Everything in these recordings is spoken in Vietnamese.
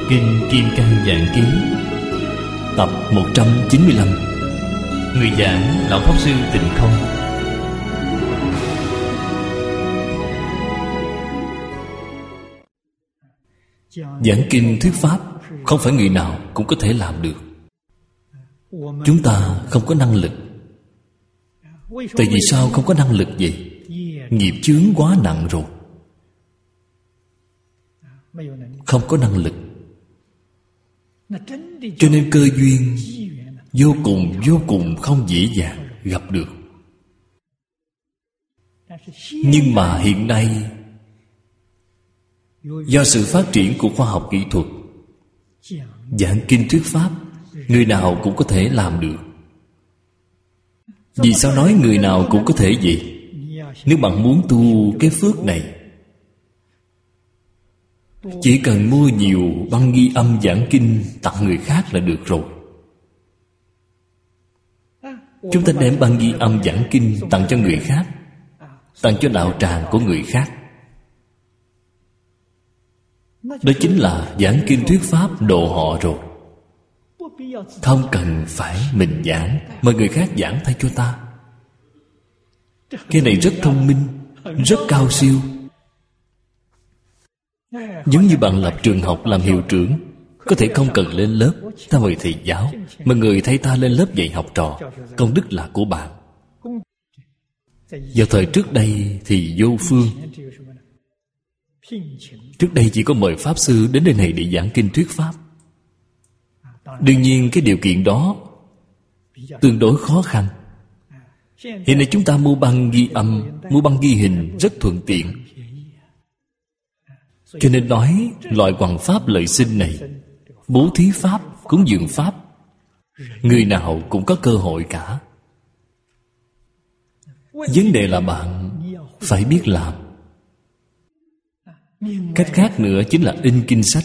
Kinh Kim Cang Giảng Ký, tập 195. Người giảng Lão Pháp Sư Tịnh Không. Giảng kinh thuyết pháp không phải người nào cũng có thể làm được. Chúng ta không có năng lực. Tại vì sao không có năng lực vậy? Nghiệp chướng quá nặng rồi, không có năng lực. Cho nên cơ duyên vô cùng không dễ dàng gặp được. Nhưng mà hiện nay, do sự phát triển của khoa học kỹ thuật, giảng kinh thuyết pháp người nào cũng có thể làm được. Vì sao nói người nào cũng có thể vậy? Nếu bạn muốn tu cái phước này, chỉ cần mua nhiều băng ghi âm giảng kinh tặng người khác là được rồi. Chúng ta đem băng ghi âm giảng kinh tặng cho người khác, tặng cho đạo tràng của người khác. Đó chính là giảng kinh thuyết pháp độ họ rồi. Không cần phải mình giảng, mời người khác giảng thay cho ta. Cái này rất thông minh, rất cao siêu. Giống như bạn lập trường học làm hiệu trưởng, có thể không cần lên lớp, ta mời thầy giáo, mà người thay ta lên lớp dạy học trò, công đức là của bạn. Vào thời trước đây thì vô phương. Trước đây chỉ có mời Pháp Sư đến nơi này để giảng kinh thuyết pháp. Đương nhiên cái điều kiện đó tương đối khó khăn. Hiện nay chúng ta mua băng ghi âm, mua băng ghi hình rất thuận tiện. Cho nên nói loại hoằng pháp lợi sinh này, bố thí pháp, cúng dường pháp, người nào cũng có cơ hội cả. Vấn đề là bạn phải biết làm. Cách khác nữa chính là in kinh sách.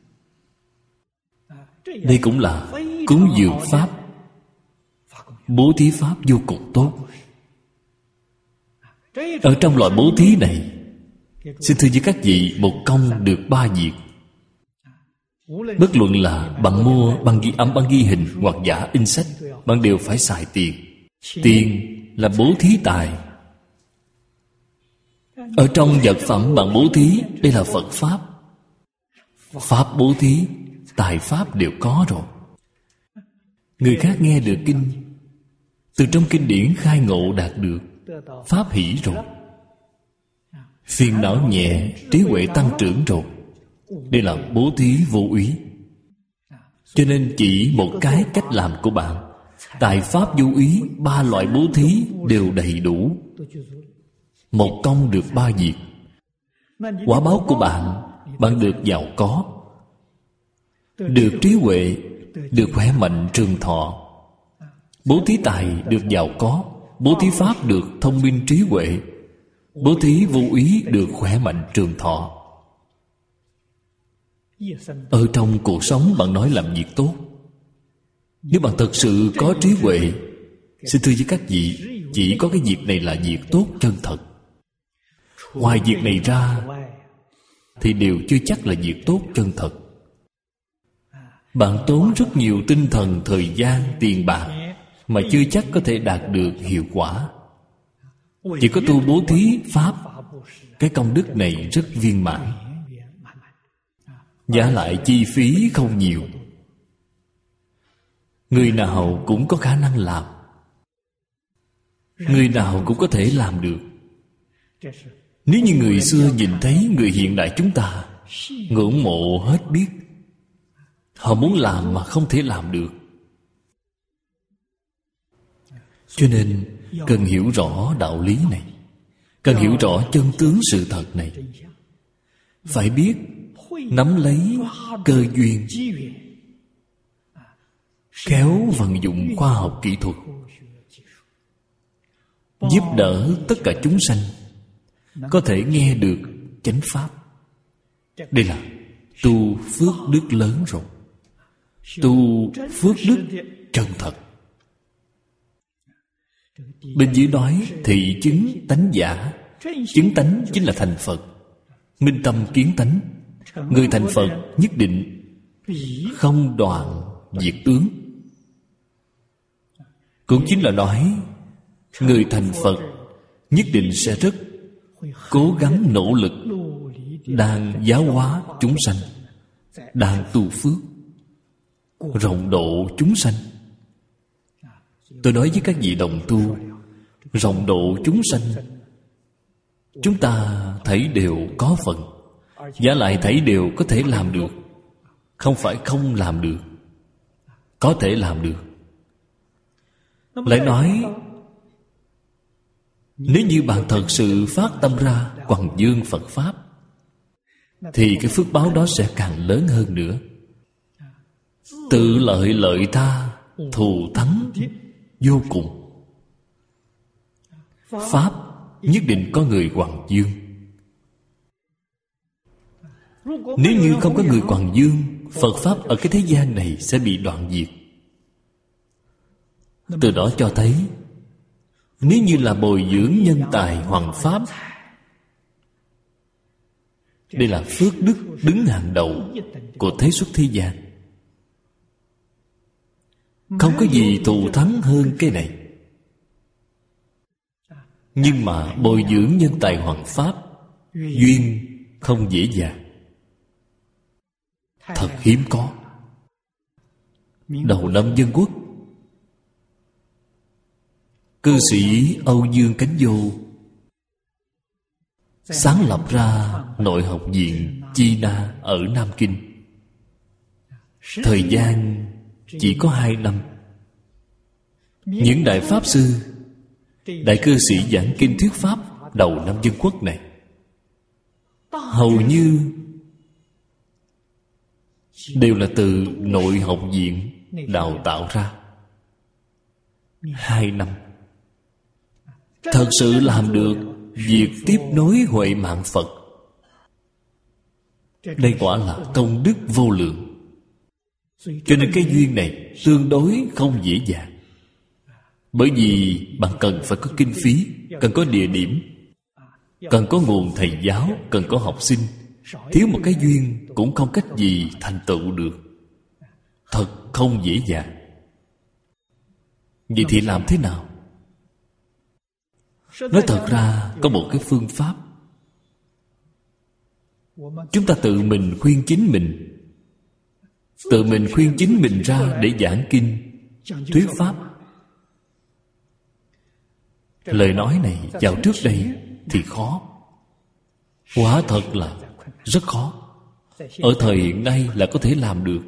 Đây cũng là cúng dường pháp, bố thí pháp vô cùng tốt. Ở trong loại bố thí này, xin thưa với các vị, một công được 3 việc. Bất luận là bạn mua băng ghi âm, băng ghi hình hoặc giả in sách, bạn đều phải xài tiền. Tiền là bố thí tài. Ở trong vật phẩm bạn bố thí, đây là Phật Pháp. Pháp bố thí, tài Pháp đều có rồi. Người khác nghe được kinh, từ trong kinh điển khai ngộ đạt được pháp hỷ rồi. Phiền não nhẹ, trí huệ tăng trưởng rồi. Đây là bố thí vô úy. Cho nên chỉ một cái cách làm của bạn, tài pháp vô úy, 3 loại bố thí đều đầy đủ. Một công được 3 việc. Quả báo của bạn, bạn được giàu có, được trí huệ, được khỏe mạnh trường thọ. Bố thí tài được giàu có, bố thí pháp được thông minh trí huệ, bố thí vô úy được khỏe mạnh trường thọ. Ở trong cuộc sống bạn nói làm việc tốt. Nếu bạn thật sự có trí huệ, xin thưa với các vị, chỉ có cái việc này là việc tốt chân thật. Ngoài việc này ra thì đều chưa chắc là việc tốt chân thật. Bạn tốn rất nhiều tinh thần, thời gian, tiền bạc mà chưa chắc có thể đạt được hiệu quả. Chỉ có tu bố thí pháp, cái công đức này rất viên mãn. Giả lại chi phí không nhiều, người nào cũng có khả năng làm, người nào cũng có thể làm được. Nếu như người xưa nhìn thấy người hiện đại chúng ta, ngưỡng mộ hết biết. Họ muốn làm mà không thể làm được. Cho nên cần hiểu rõ đạo lý này, cần hiểu rõ chân tướng sự thật này. Phải biết nắm lấy cơ duyên, khéo vận dụng khoa học kỹ thuật, giúp đỡ tất cả chúng sanh có thể nghe được chánh pháp. Đây là tu phước đức lớn rồi, tu phước đức chân thật. Bên dưới nói thị chứng tánh giả. Chứng tánh chính là thành Phật, minh tâm kiến tánh. Người thành Phật nhất định không đoạn diệt tướng. Cũng chính là nói người thành Phật nhất định sẽ rất cố gắng nỗ lực, đang giáo hóa chúng sanh, đang tu phước, rộng độ chúng sanh. Tôi nói với các vị đồng tu, rộng độ chúng sanh, chúng ta thấy đều có phần, và lại thấy đều có thể làm được. Không phải không làm được, có thể làm được. Lại nói, nếu như bạn thật sự phát tâm ra quằng dương Phật Pháp, thì cái phước báo đó sẽ càng lớn hơn nữa. Tự lợi lợi tha, thù thắng vô cùng. Pháp nhất định có người quằng dương. Nếu như không có người quằng dương, Phật Pháp ở cái thế gian này sẽ bị đoạn diệt. Từ đó cho thấy, nếu như là bồi dưỡng nhân tài hoằng pháp, đây là phước đức đứng hàng đầu của thế xuất thế gian. Không có gì thù thắng hơn cái này. Nhưng mà bồi dưỡng nhân tài hoằng pháp, duyên không dễ dàng, thật hiếm có. Đầu năm Dân Quốc, cư sĩ Âu Dương Cánh Vô sáng lập ra Nội học viện Chi Na ở Nam Kinh. Thời gian chỉ có 2 năm. Những đại pháp sư, đại cư sĩ giảng kinh thuyết pháp đầu năm Dân Quốc này, hầu như đều là từ Nội học viện đào tạo ra. 2 năm thật sự làm được việc tiếp nối huệ mạng Phật. Đây quả là công đức vô lượng. Cho nên cái duyên này tương đối không dễ dàng. Bởi vì bạn cần phải có kinh phí, cần có địa điểm, cần có nguồn thầy giáo, cần có học sinh. Thiếu một cái duyên cũng không cách gì thành tựu được. Thật không dễ dàng. Vậy thì làm thế nào? Nói thật ra có một cái phương pháp. Chúng ta tự mình khuyên chính mình, tự mình khuyên chính mình ra để giảng kinh, thuyết pháp. Lời nói này vào trước đây thì khó, quả thật là rất khó. Ở thời hiện nay là có thể làm được.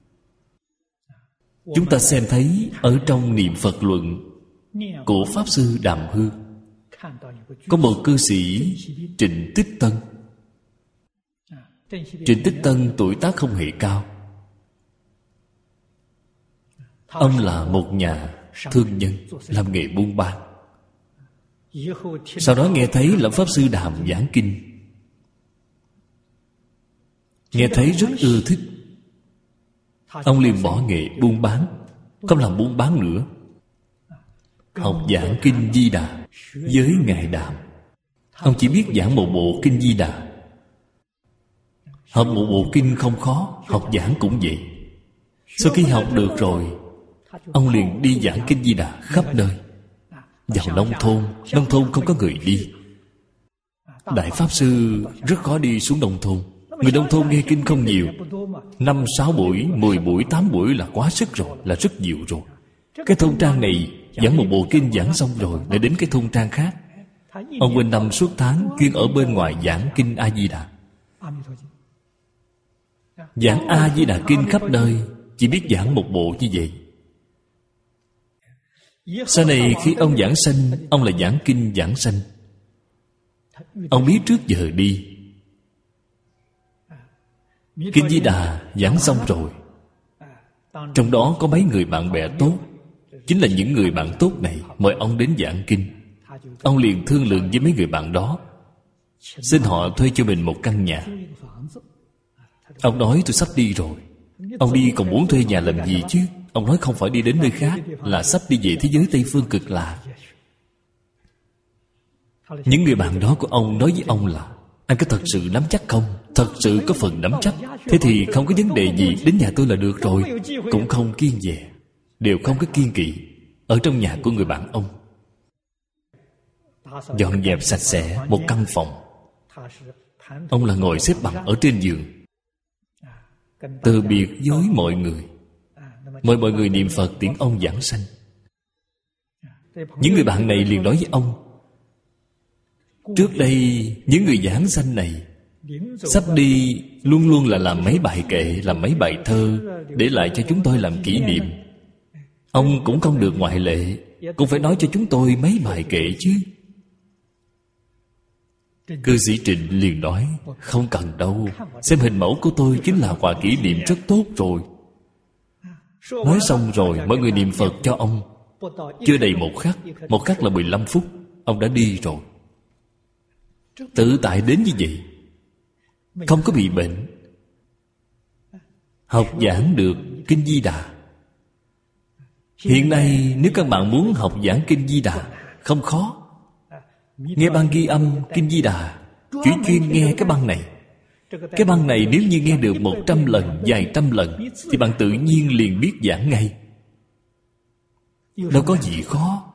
Chúng ta xem thấy ở trong Niệm Phật Luận của Pháp Sư Đàm Hư, có một cư sĩ Trịnh Tích Tân. Trịnh Tích Tân tuổi tác không hề cao. Ông là một nhà thương nhân, làm nghề buôn bán. Sau đó nghe thấy Lão Pháp Sư Đàm giảng kinh, nghe thấy rất ưa thích. Ông liền bỏ nghề buôn bán, không làm buôn bán nữa, học giảng kinh Di Đà với Ngài Đàm. Ông chỉ biết giảng một bộ kinh Di Đà. Học một bộ kinh không khó, học giảng cũng vậy. Sau khi học được rồi, ông liền đi giảng kinh Di Đà khắp nơi. Vào nông thôn không có người đi. Đại Pháp Sư rất khó đi xuống nông thôn. Người nông thôn nghe kinh không nhiều, 5-6 buổi, 10 buổi, 8 buổi là quá sức rồi, là rất nhiều rồi. Cái thôn trang này giảng một bộ kinh giảng xong rồi, lại đến cái thôn trang khác. Ông quên năm suốt tháng chuyên ở bên ngoài giảng kinh A Di Đà. Giảng A Di Đà kinh khắp nơi, chỉ biết giảng một bộ như vậy. Sau này khi ông giảng sanh, ông là giảng kinh giảng sanh. Ông biết trước giờ đi. Kinh Di Đà giảng xong rồi, trong đó có mấy người bạn bè tốt. Chính là những người bạn tốt này mời ông đến giảng kinh. Ông liền thương lượng với mấy người bạn đó, xin họ thuê cho mình một căn nhà. Ông nói tôi sắp đi rồi. Ông đi còn muốn thuê nhà làm gì chứ? Ông nói không phải đi đến nơi khác, là sắp đi về thế giới Tây Phương Cực Lạc. Những người bạn đó của ông nói với ông là: Anh có thật sự nắm chắc không? Thật sự có phần nắm chắc. Thế thì không có vấn đề gì, đến nhà tôi là được rồi. Cũng không kiêng dè, đều không có kiêng kỵ. Ở trong nhà của người bạn ông, dọn dẹp sạch sẽ một căn phòng. Ông là ngồi xếp bằng ở trên giường, từ biệt với mọi người, mời mọi người niệm Phật tiễn ông giảng sanh. Những người bạn này liền nói với ông: trước đây những người giảng sanh này sắp đi luôn luôn là làm mấy bài kệ, làm mấy bài thơ để lại cho chúng tôi làm kỷ niệm. Ông cũng không được ngoại lệ, cũng phải nói cho chúng tôi mấy bài kệ chứ. Cư sĩ Trịnh liền nói: không cần đâu, xem hình mẫu của tôi chính là quà kỷ niệm rất tốt rồi. Nói xong rồi mọi người niệm Phật cho ông. Chưa đầy một khắc là 15 phút, ông đã đi rồi. Tự tại đến như vậy, không có bị bệnh. Học giảng được Kinh Di Đà. Hiện nay nếu các bạn muốn học giảng Kinh Di Đà, không khó. Nghe băng ghi âm Kinh Di Đà, chỉ chuyên nghe cái băng này. Cái băng này nếu như nghe được 100 lần, vài trăm lần, thì bạn tự nhiên liền biết giảng ngay. Đâu có gì khó.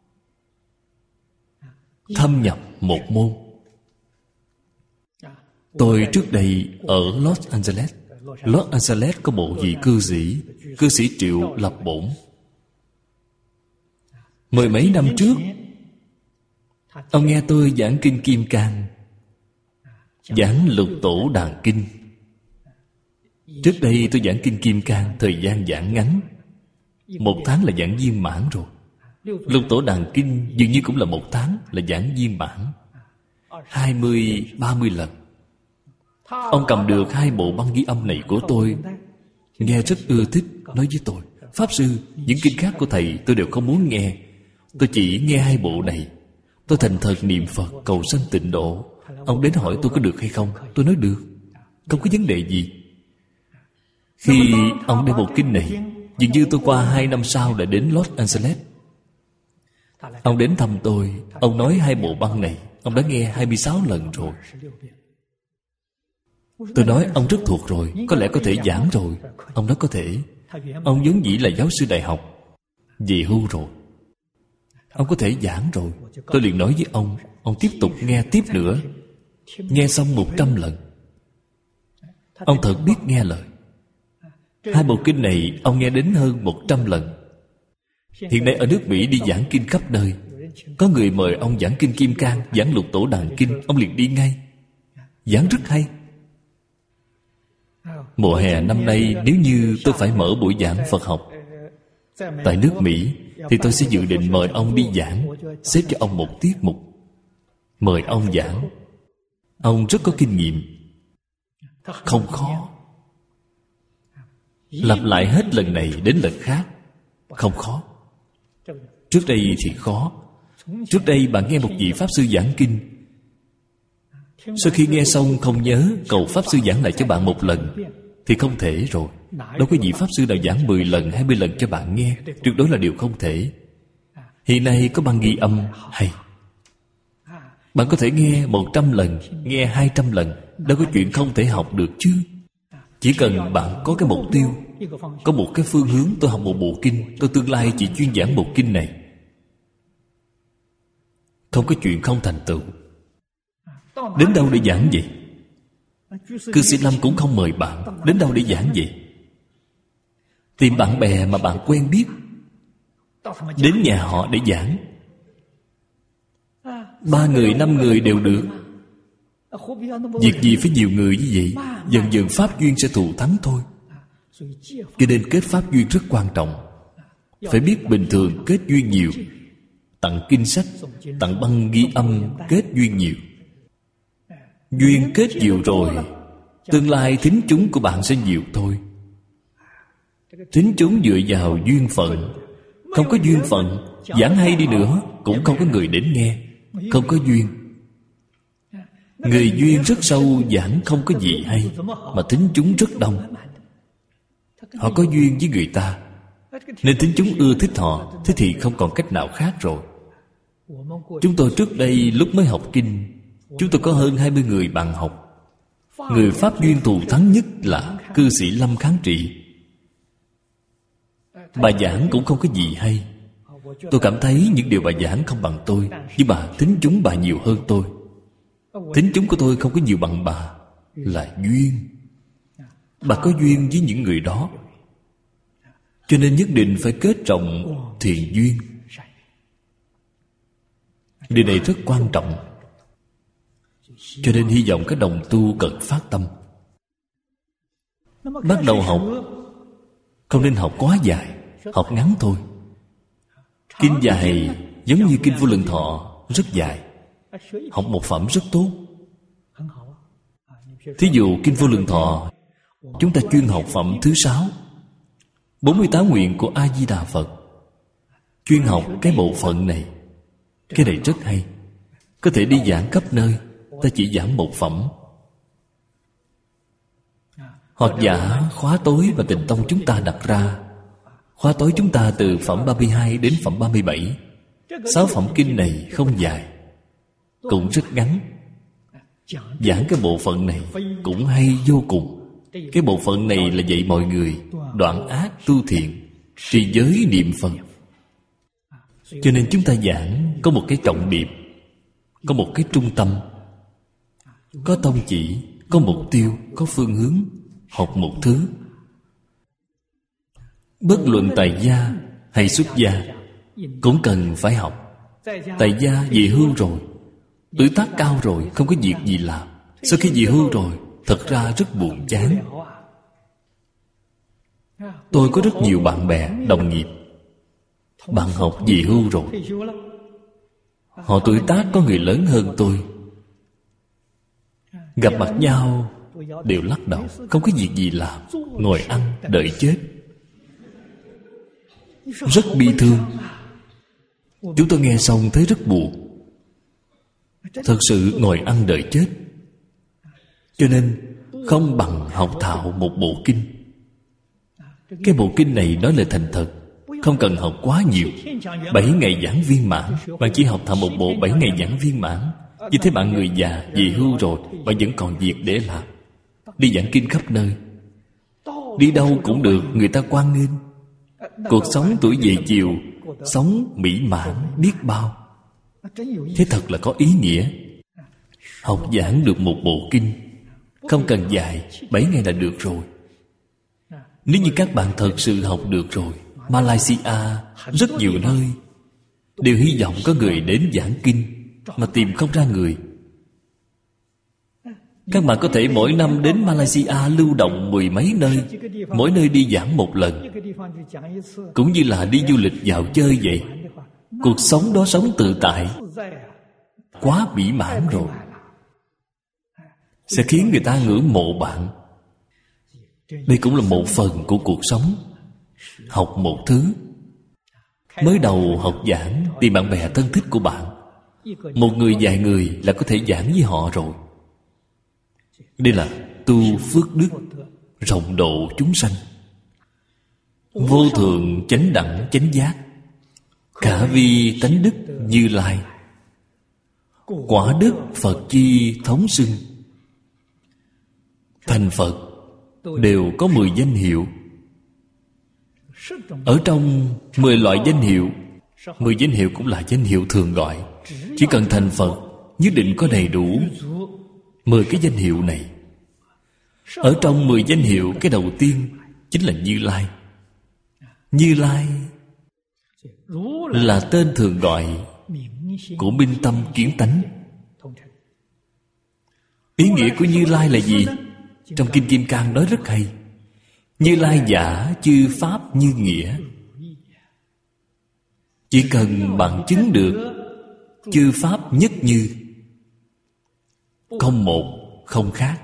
Thâm nhập một môn. Tôi trước đây ở Los Angeles. Los Angeles có bộ vị cư sĩ Triệu Lập Bổn. Mười mấy năm trước, ông nghe tôi giảng Kinh Kim Cang, giảng Lục Tổ Đàn Kinh. Trước đây tôi giảng Kinh Kim Cang, thời gian giảng ngắn, 1 tháng là giảng viên mãn rồi. Lục Tổ Đàn Kinh dường như cũng là 1 tháng là giảng viên mãn, 20-30 lần. Ông cầm được 2 bộ băng ghi âm này của tôi, nghe rất ưa thích, nói với tôi: Pháp Sư, những kinh khác của Thầy tôi đều không muốn nghe, tôi chỉ nghe 2 bộ này. Tôi thành thật niệm Phật cầu sanh tịnh độ. Ông đến hỏi tôi có được hay không. Tôi nói được, không có vấn đề gì. Khi ông đem bộ kinh này, dường như tôi qua 2 năm sau đã đến Los Angeles. Ông đến thăm tôi. Ông nói 2 bộ băng này ông đã nghe 26 lần rồi. Tôi nói ông rất thuộc rồi, có lẽ có thể giảng rồi. Ông nói có thể. Ông vốn dĩ là giáo sư đại học, về hưu rồi, ông có thể giảng rồi. Tôi liền nói với ông tiếp tục nghe tiếp nữa. Nghe xong 100 lần. Ông thật biết nghe lời. 2 bộ kinh này ông nghe đến hơn 100 lần. Hiện nay ở nước Mỹ đi giảng kinh khắp nơi. Có người mời ông giảng Kinh Kim Cang, giảng Lục Tổ Đàn Kinh, ông liền đi ngay. Giảng rất hay. Mùa hè năm nay, nếu như tôi phải mở buổi giảng Phật học tại nước Mỹ, thì tôi sẽ dự định mời ông đi giảng, xếp cho ông một tiết mục, mời ông giảng. Ông rất có kinh nghiệm, không khó. Lặp lại hết lần này đến lần khác, không khó. Trước đây thì khó. Trước đây bạn nghe một vị Pháp Sư giảng kinh, sau khi nghe xong không nhớ, cầu Pháp Sư giảng lại cho bạn 1 lần thì không thể rồi. Đâu có vị Pháp Sư nào giảng 10 lần, 20 lần cho bạn nghe, tuyệt đối là điều không thể. Hiện nay có băng ghi âm hay, bạn có thể nghe 100 lần, nghe 200 lần. Đâu có chuyện không thể học được chứ. Chỉ cần bạn có cái mục tiêu, có một cái phương hướng. Tôi học một bộ kinh, tôi tương lai chỉ chuyên giảng bộ kinh này, không có chuyện không thành tựu. Đến đâu để giảng vậy? Cư sĩ Lâm cũng không mời bạn. Đến đâu để giảng vậy? Tìm bạn bè mà bạn quen biết, đến nhà họ để giảng. 3 người, 5 người đều được. Việc gì phải nhiều người như vậy? Dần dần pháp duyên sẽ thù thắng thôi. Cho nên kết pháp duyên rất quan trọng. Phải biết bình thường kết duyên nhiều, tặng kinh sách, tặng băng ghi âm, kết duyên nhiều. Duyên kết nhiều rồi, tương lai thính chúng của bạn sẽ nhiều thôi. Thính chúng dựa vào duyên phận. Không có duyên phận, giảng hay đi nữa cũng không có người đến nghe. Không có duyên. Người duyên rất sâu, giảng không có gì hay, mà thính chúng rất đông. Họ có duyên với người ta, nên thính chúng ưa thích họ. Thế thì không còn cách nào khác rồi. Chúng tôi trước đây lúc mới học kinh, Chúng tôi có hơn 20 người bạn học. Người Pháp duyên thù thắng nhất là cư sĩ Lâm Kháng Trị. Bà giảng cũng không có gì hay. Tôi cảm thấy những điều bà giảng không bằng tôi, nhưng bà thính chúng bà nhiều hơn tôi. Thính chúng của tôi không có nhiều bằng bà, là duyên. Bà có duyên với những người đó, cho nên nhất định phải kết trọng thiện duyên. Điều này rất quan trọng. Cho nên hy vọng các đồng tu cần phát tâm. Bắt đầu học không nên học quá dài, học ngắn thôi. Kinh dài giống như Kinh Vô Lượng Thọ, rất dài. Học một phẩm rất tốt. Thí dụ Kinh Vô Lượng Thọ, chúng ta chuyên học phẩm thứ 6, 48 nguyện của A-di-đà Phật. Chuyên học cái bộ phận này. Cái này rất hay. Có thể đi giảng khắp nơi. Ta chỉ giảng một phẩm. Hoặc giả khóa tối mà Tịnh Tông chúng ta đặt ra, khóa tối chúng ta từ phẩm 32 đến phẩm 37. 6 phẩm kinh này không dài, cũng rất ngắn. Giảng cái bộ phận này cũng hay vô cùng. Cái bộ phận này là dạy mọi người đoạn ác tu thiện, trì giới niệm Phật. Cho nên chúng ta giảng có một cái trọng điểm, có một cái trung tâm, có tông chỉ, có mục tiêu, có phương hướng. Học một thứ. Bất luận tại gia hay xuất gia cũng cần phải học. Tại gia về hưu rồi, tuổi tác cao rồi, không có việc gì làm. Sau khi về hưu rồi, thật ra rất buồn chán. Tôi có rất nhiều bạn bè, đồng nghiệp, bạn học về hưu rồi. Họ tuổi tác có người lớn hơn tôi. Gặp mặt nhau đều lắc đầu, không có việc gì làm, ngồi ăn đợi chết. Rất bi thương. Chúng tôi nghe xong thấy rất buồn. Thật sự ngồi ăn đợi chết. Cho nên không bằng học thạo một bộ kinh. Cái bộ kinh này nói lời thành thật, không cần học quá nhiều. 7 ngày giảng viên mãn. Bạn chỉ học thạo một bộ 7 ngày giảng viên mãn. Như thế bạn người già về hưu rồi, bạn vẫn còn việc để làm. Đi giảng kinh khắp nơi, đi đâu cũng được, người ta hoan nghênh. Cuộc sống tuổi về chiều, sống mỹ mãn biết bao. Thế thật là có ý nghĩa. Học giảng được một bộ kinh, không cần dài, 7 ngày là được rồi. Nếu như các bạn thật sự học được rồi, Malaysia, rất nhiều nơi đều hy vọng có người đến giảng kinh, mà tìm không ra người. Các bạn có thể mỗi năm đến Malaysia lưu động 10 mấy nơi, mỗi nơi đi giảng một lần, cũng như là đi du lịch dạo chơi vậy. Cuộc sống đó sống tự tại, quá mỹ mãn rồi, sẽ khiến người ta ngưỡng mộ bạn. Đây cũng là một phần của cuộc sống. Học một thứ. Mới đầu học giảng, tìm bạn bè thân thích của bạn. Một người vài người là có thể giảng với họ rồi. Đây là tu phước đức, rộng độ chúng sanh. Vô thượng chánh đẳng chánh giác, khả vi tánh đức Như Lai. Quả đức Phật chi thống xưng. Thành Phật đều có 10 danh hiệu. Ở trong 10 loại danh hiệu, 10 danh hiệu cũng là danh hiệu thường gọi. Chỉ cần thành Phật nhất định có đầy đủ 10 cái danh hiệu này. Ở trong 10 danh hiệu, cái đầu tiên chính là Như Lai. Như Lai là tên thường gọi của minh tâm kiến tánh. Ý nghĩa của Như Lai là gì? Trong Kinh Kim Cang nói rất hay. Như Lai giả chư pháp như nghĩa. Chỉ cần bạn chứng được chư pháp nhất như, không một không khác,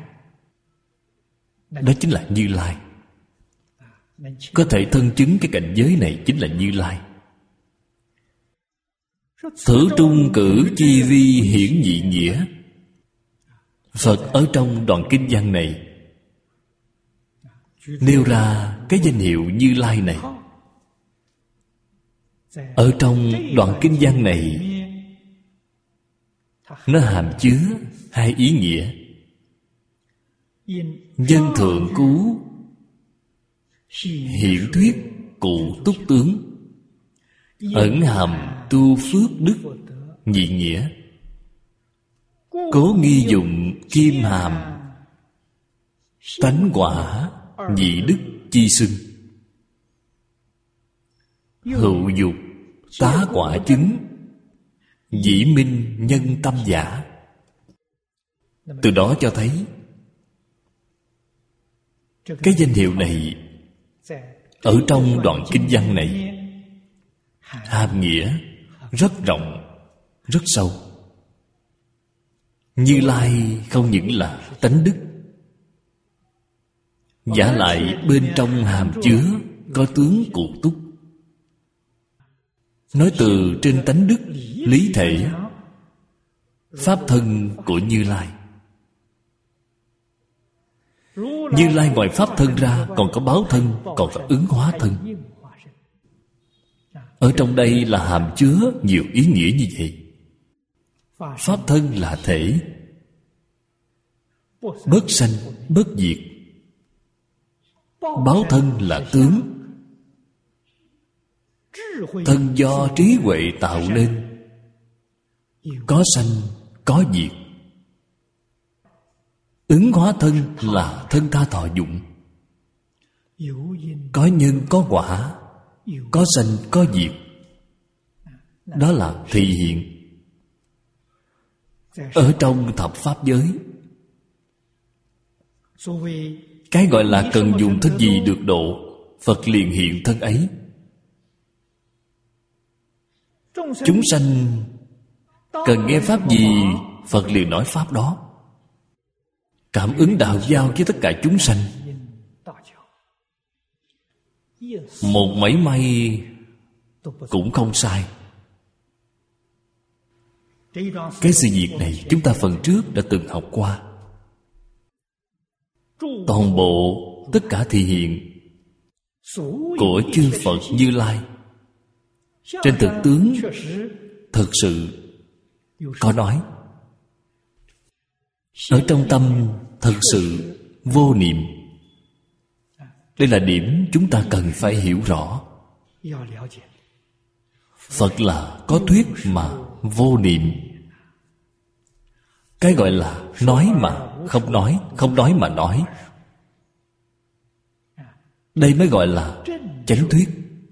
đó chính là Như Lai. Có thể thân chứng cái cảnh giới này chính là Như Lai. Thử trung cử chi vi hiển nhị nghĩa. Phật ở trong đoạn kinh văn này nêu ra cái danh hiệu Như Lai này. Ở trong đoạn kinh văn này, nó hàm chứa hai ý nghĩa. Nhân thượng cứu, hiển thuyết cụ túc tướng, ẩn hàm tu phước đức nhị nghĩa. Cố nghi dụng kim hàm, tánh quả nhị đức chi xưng. Hữu dục tá quả chứng, dĩ minh nhân tâm giả. Từ đó cho thấy cái danh hiệu này ở trong đoạn kinh văn này hàm nghĩa rất rộng, rất sâu. Như Lai không những là tánh đức, vả lại bên trong hàm chứa có tướng cụ túc. Nói từ trên tánh đức lý thể, pháp thân của Như Lai. Như Lai ngoài pháp thân ra còn có báo thân, còn có ứng hóa thân. Ở trong đây là hàm chứa nhiều ý nghĩa như vậy. Pháp thân là thể, bất sanh bất diệt. Báo thân là tướng, thân do trí huệ tạo nên, có sanh có diệt. Ứng hóa thân là thân tha thọ dụng, có nhân có quả, có sanh có diệt. Đó là thị hiện. Ở trong thập pháp giới, cái gọi là cần dùng thân gì được độ, Phật liền hiện thân ấy. Chúng sanh cần nghe pháp gì, Phật liền nói pháp đó. Cảm ứng đạo giao với tất cả chúng sanh, một mảy may cũng không sai. Cái sự việc này chúng ta phần trước đã từng học qua. Toàn bộ tất cả thị hiện của chư Phật Như Lai trên thực tướng thực sự có nói. Ở trong tâm thật sự vô niệm. Đây là điểm chúng ta cần phải hiểu rõ. Phật là có thuyết mà vô niệm. Cái gọi là nói mà không nói, không nói mà nói, đây mới gọi là chánh thuyết.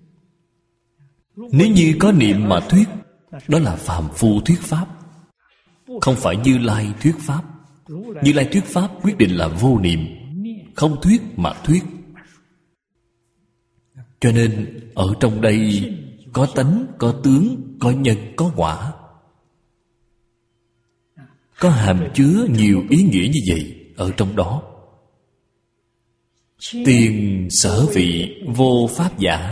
Nếu như có niệm mà thuyết, đó là phàm phu thuyết pháp, không phải Như Lai thuyết pháp. Như Lai thuyết pháp quyết định là vô niệm, không thuyết mà thuyết. Cho nên ở trong đây có tánh, có tướng, có nhân, có quả, có hàm chứa nhiều ý nghĩa như vậy ở trong đó. Tiền sở vị vô pháp giả,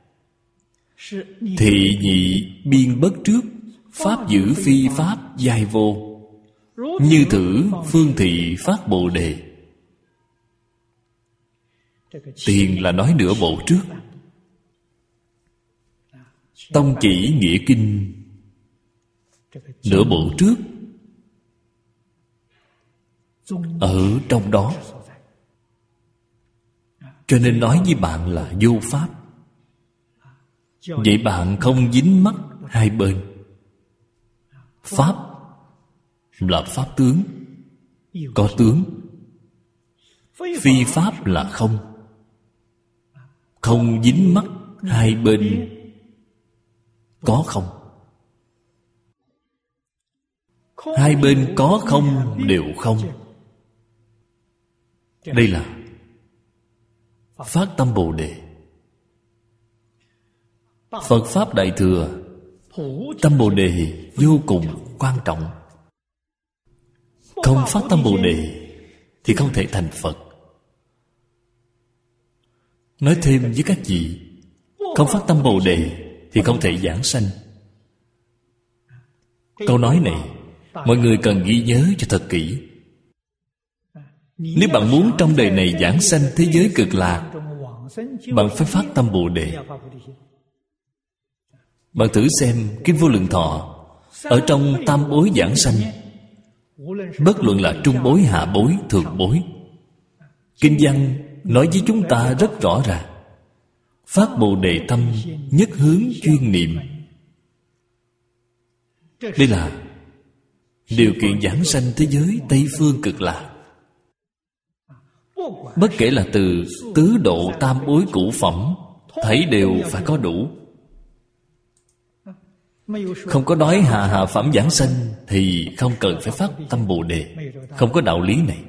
thị nhị biên bất trước, pháp giữ phi pháp giai vô, như thử phương thị phát bồ đề. Tiền là nói nửa bộ trước, tông chỉ nghĩa kinh nửa bộ trước. Ở trong đó, cho nên nói với bạn là vô pháp. Vậy bạn không dính mắc hai bên. Pháp là pháp tướng, có tướng. Phi pháp là không, không dính mắc hai bên, có không. Hai bên có không đều không. Đây là phát tâm Bồ Đề. Phật Pháp Đại Thừa, tâm Bồ Đề vô cùng quan trọng. Không phát tâm Bồ Đề thì không thể thành Phật. Nói thêm với các vị, không phát tâm Bồ Đề thì không thể giảng sanh. Câu nói này mọi người cần ghi nhớ cho thật kỹ. Nếu bạn muốn trong đời này giảng sanh thế giới cực lạc, bạn phải phát tâm Bồ Đề. Bạn thử xem Kinh Vô Lượng Thọ, ở trong tam bối giảng sanh Bất luận là trung bối, hạ bối, thượng bối. Kinh văn nói với chúng ta rất rõ ràng: phát Bồ Đề tâm, nhất hướng chuyên niệm. Đây là điều kiện giảng sanh thế giới Tây Phương Cực Lạc. Bất kể là từ tứ độ tam bối cửu phẩm, thấy đều phải có đủ. Không có nói hạ phẩm giảng sanh thì không cần phải phát tâm Bồ Đề. Không có đạo lý này.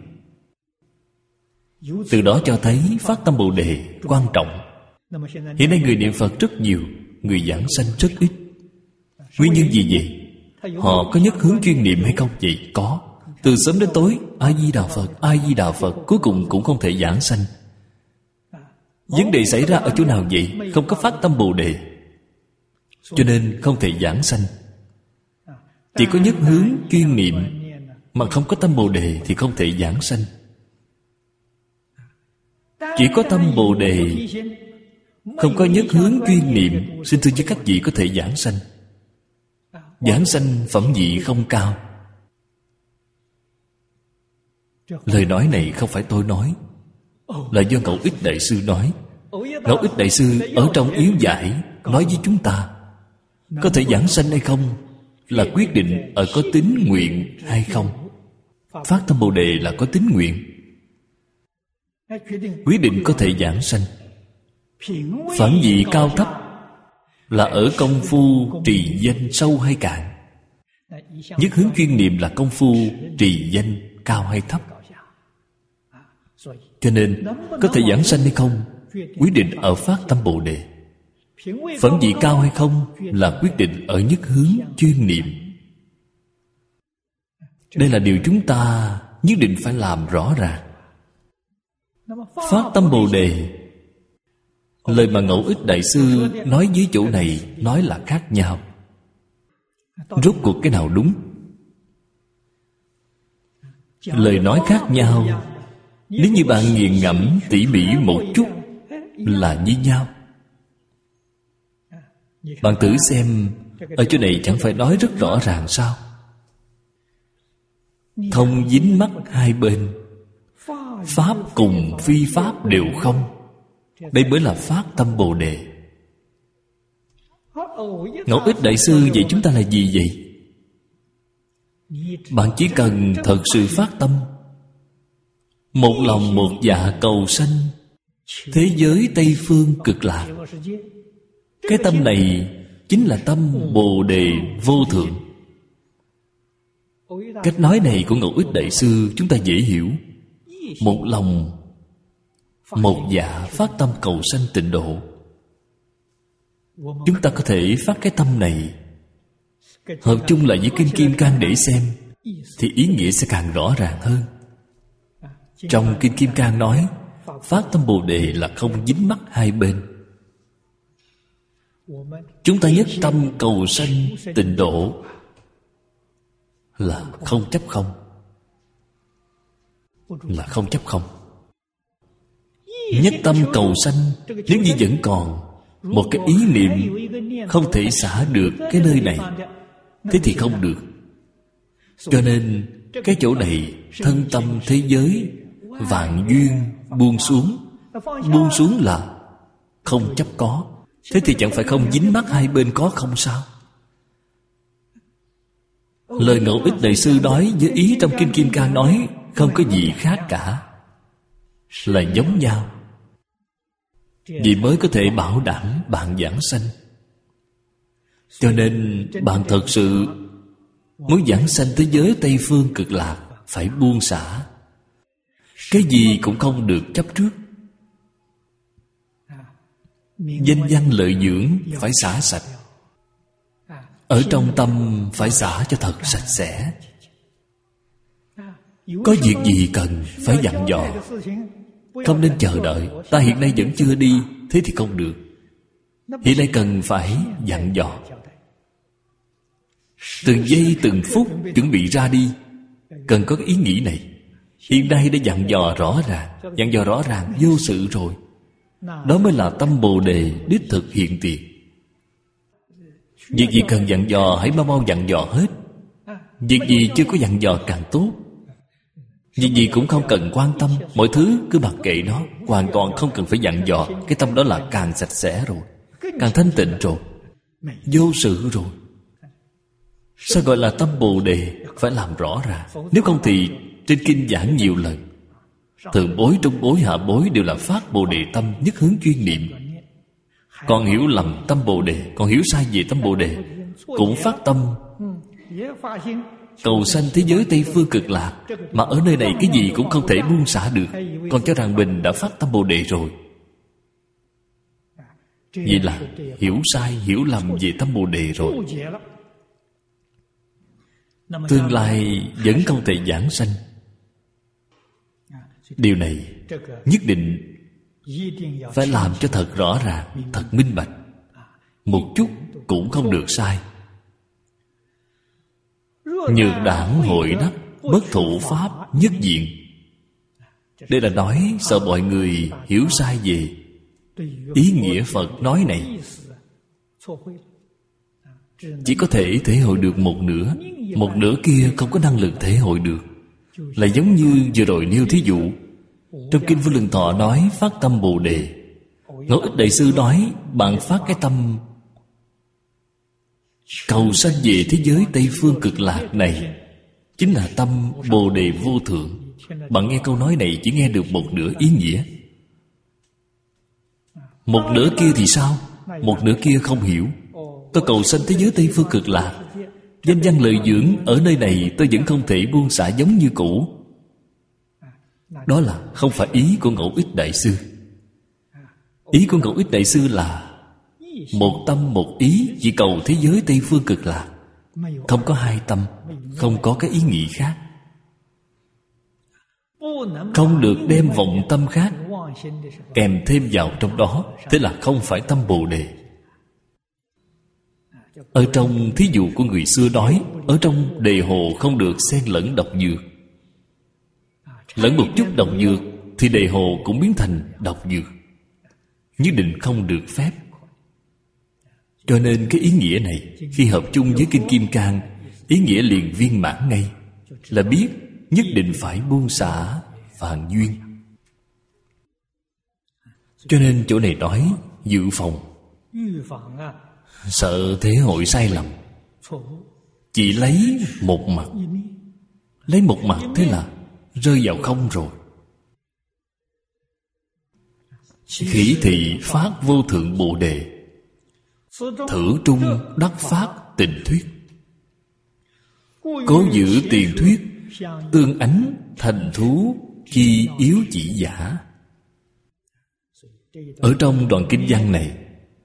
Từ đó cho thấy phát tâm Bồ Đề quan trọng. Hiện nay người niệm Phật rất nhiều, người giảng sanh rất ít. Nguyên nhân gì vậy? Họ có nhất hướng chuyên niệm hay không vậy? Có. Từ sớm đến tối A Di Đà Phật, A Di Đà Phật, cuối cùng cũng không thể giảng sanh. Vấn đề xảy ra ở chỗ nào vậy? Không có phát tâm Bồ Đề, cho nên không thể giảng sanh. Chỉ có nhất hướng chuyên niệm mà không có tâm Bồ Đề thì không thể giảng sanh. Chỉ có tâm Bồ Đề, không có nhất hướng chuyên niệm, xin thưa với các vị, có thể giảng sanh. Giảng sanh phẩm vị không cao. Lời nói này không phải tôi nói, là do Ngẫu Ích Đại Sư nói. Ngẫu Ích Đại Sư ở trong Yếu Giải nói với chúng ta, có thể giảng sanh hay không là quyết định ở có tín nguyện hay không. Phát tâm Bồ Đề là có tín nguyện, quyết định có thể giảng sanh. Phẩm vị cao thấp là ở công phu trì danh sâu hay cạn. Nhất hướng chuyên niệm là công phu trì danh cao hay thấp. Cho nên có thể giảng sanh hay không quyết định ở phát tâm Bồ Đề. Phẩm vị cao hay không là quyết định ở nhất hướng chuyên niệm. Đây là điều chúng ta nhất định phải làm rõ ràng. Phát tâm Bồ Đề, lời mà Ngẫu Ích Đại Sư nói với chỗ này nói là khác nhau. Rốt cuộc cái nào đúng? Lời nói khác nhau, nếu như bạn nghiền ngẫm tỉ mỉ một chút là như nhau. Bạn thử xem, ở chỗ này chẳng phải nói rất rõ ràng sao? Không dính mắc hai bên, pháp cùng phi pháp đều không. Đây mới là phát tâm Bồ Đề. Ngẫu Ích Đại Sư dạy chúng ta là gì vậy? Bạn chỉ cần thật sự phát tâm, một lòng một dạ cầu sanh thế giới Tây Phương Cực Lạc. Cái tâm này chính là tâm Bồ Đề vô thượng. Cách nói này của Ngẫu Ích Đại Sư chúng ta dễ hiểu. Một lòng một dạ phát tâm cầu sanh tịnh độ. Chúng ta có thể phát cái tâm này, hợp chung lại với Kinh Kim Cang để xem, thì ý nghĩa sẽ càng rõ ràng hơn. Trong Kinh Kim Cang nói, phát tâm Bồ Đề là không dính mắc hai bên. Chúng ta nhất tâm cầu sanh tịnh độ là không chấp không. Là không chấp không. Nhất tâm cầu sanh, nếu như vẫn còn một cái ý niệm không thể xả được cái nơi này, thế thì không được. Cho nên cái chỗ này thân tâm thế giới vạn duyên buông xuống. Buông xuống là không chấp có. Thế thì chẳng phải không dính mắc hai bên có không sao? Lời Ngẫu Ích Đại Sư nói với ý trong Kinh Kim Cang nói không có gì khác cả, là giống nhau. Vì mới có thể bảo đảm bạn giảng sanh. Cho nên bạn thật sự muốn giảng sanh thế giới Tây Phương Cực Lạc, phải buông xả. Cái gì cũng không được chấp trước. Danh văn lợi dưỡng phải xả sạch. Ở trong tâm phải xả cho thật sạch sẽ. Có việc gì cần phải dặn dò. Không nên chờ đợi. Ta hiện nay vẫn chưa đi, thế thì không được. Hiện nay cần phải dặn dò. Từng giây từng phút chuẩn bị ra đi, cần có cái ý nghĩ này. Hiện nay đã dặn dò rõ ràng. Dặn dò rõ ràng vô sự rồi. Đó mới là tâm Bồ Đề đích thực hiện tiền. Việc gì cần dặn dò hãy mau mau dặn dò hết. Việc gì chưa có dặn dò càng tốt. Việc gì cũng không cần quan tâm, mọi thứ cứ mặc kệ nó, hoàn toàn không cần phải dặn dò. Cái tâm đó là càng sạch sẽ rồi, càng thanh tịnh rồi, vô sự rồi. Sao gọi là tâm Bồ Đề? Phải làm rõ ràng. Nếu không thì trên kinh giảng nhiều lần, thượng bối, trung bối, hạ bối đều là phát Bồ Đề tâm, nhất hướng chuyên niệm. Còn hiểu lầm tâm Bồ Đề, còn hiểu sai về tâm Bồ Đề, cũng phát tâm cầu sanh thế giới Tây Phương Cực Lạc, mà ở nơi này cái gì cũng không thể buông xả được, còn cho rằng mình đã phát tâm Bồ Đề rồi. Vậy là hiểu sai, hiểu lầm về tâm Bồ Đề rồi. Tương lai vẫn không thể giảng sanh. Điều này nhất định phải làm cho thật rõ ràng, thật minh bạch, một chút cũng không được sai. Nhược đảng hội đắc, bất thụ pháp nhất diện. Đây là nói sợ mọi người hiểu sai về ý nghĩa Phật nói này. Chỉ có thể thể hội được một nửa, một nửa kia không có năng lực thể hội được. Là giống như vừa rồi nêu thí dụ, trong Kinh Vô Lượng Thọ nói phát tâm Bồ Đề. Ngẫu Ích Đại Sư nói bạn phát cái tâm cầu sanh về thế giới Tây Phương Cực Lạc này, chính là tâm Bồ Đề vô thượng. Bạn nghe câu nói này chỉ nghe được một nửa ý nghĩa. Một nửa kia thì sao? Một nửa kia không hiểu. Tôi cầu sanh thế giới Tây Phương Cực Lạc, danh văn lợi dưỡng ở nơi này tôi vẫn không thể buông xả giống như cũ. Đó là không phải ý của Ngẫu Ích Đại Sư. Ý của Ngẫu Ích Đại Sư là một tâm một ý, chỉ cầu thế giới Tây Phương Cực Lạc, không có hai tâm, không có cái ý nghĩ khác. Không được đem vọng tâm khác kèm thêm vào trong đó. Thế là không phải tâm Bồ Đề. Ở trong thí dụ của người xưa nói, ở trong đề hồ không được xen lẫn độc dược. Lẫn một chút độc dược thì đề hồ cũng biến thành độc dược, nhất định không được phép. Cho nên cái ý nghĩa này khi hợp chung với Kinh Kim Cang, ý nghĩa liền viên mãn ngay, là biết nhất định phải buông xả phàm duyên. Cho nên chỗ này nói dự phòng, sợ thể hội sai lầm. Chỉ lấy một mặt, lấy một mặt thế là rơi vào không rồi. Khỉ thị phát vô thượng Bồ Đề, thử trung đắc phát tình thuyết. Cố giữ tiền thuyết, tương ánh thành thú chi yếu chỉ giả. Ở trong đoạn kinh văn này